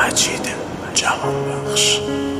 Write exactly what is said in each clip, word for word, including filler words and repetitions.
مجید جهانبخش.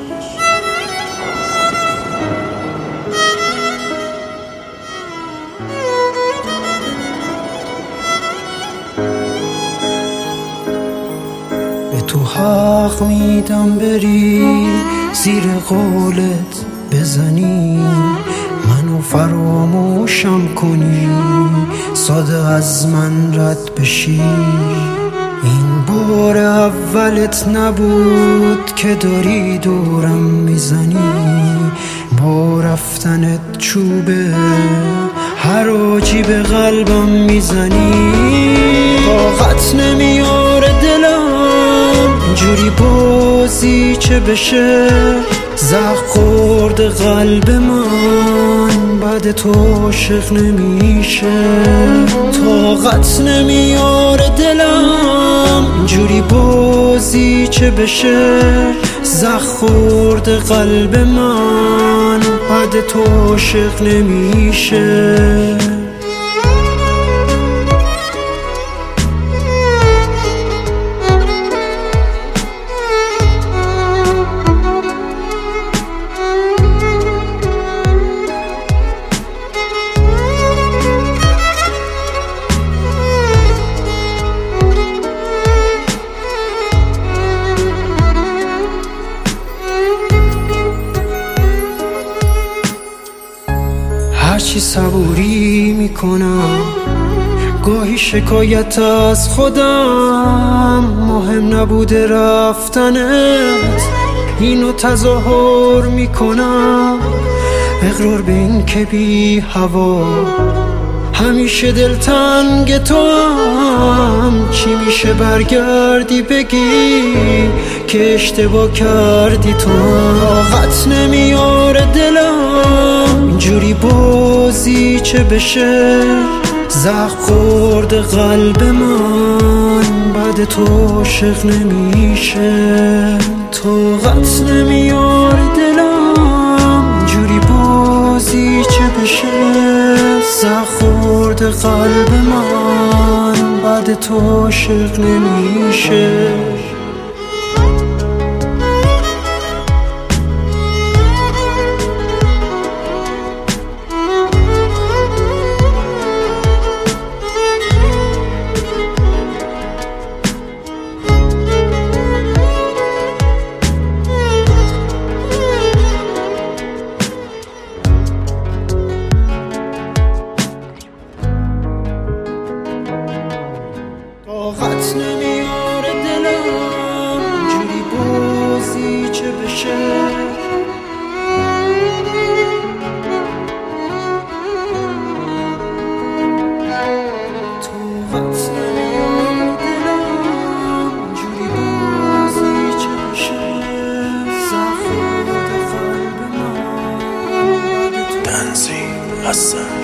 به تو حق میدم بری زیر قولت بزنی، منو فراموشم کنی، ساده از من رد بشی. این بار اولت نبود که داری دورم میزنی، با رفتنت چوبه حراجی به قلبم میزنی. طاقت نمیاره دلم اینجوری بازی چه بشه، زخم خورد قلب من بعد تو عاشق نمیشه. طاقت نمیاره دلم اینجوری بازی چه بشه، زخم خورد قلب من بعد تو عاشق نمیشه. هرچی صبوری میکنم گاهی شکایت از خودم، مهم نبوده رفتنت اینو تظاهر میکنم. اقرار به این که بی هوا همیشه دلتنگ تو هم، چی میشه برگردی بگی که اشتباه کردی تو. طاقت نمیاره دلم اینجوری بازی چه بشه، زخم خورد قلب من بعد تو عاشق نمیشه. طاقت نمیاره دلم اینجوری بازی چه بشه، زخم خورد قلب من بعد تو عاشق نمیشه. طاقت نمیاره دلم اینجوری بازی چه بشه، طاقت نمیاره دلم اینجوری بازی چه بشه، زخم خورد قلب من. تنظیم حسن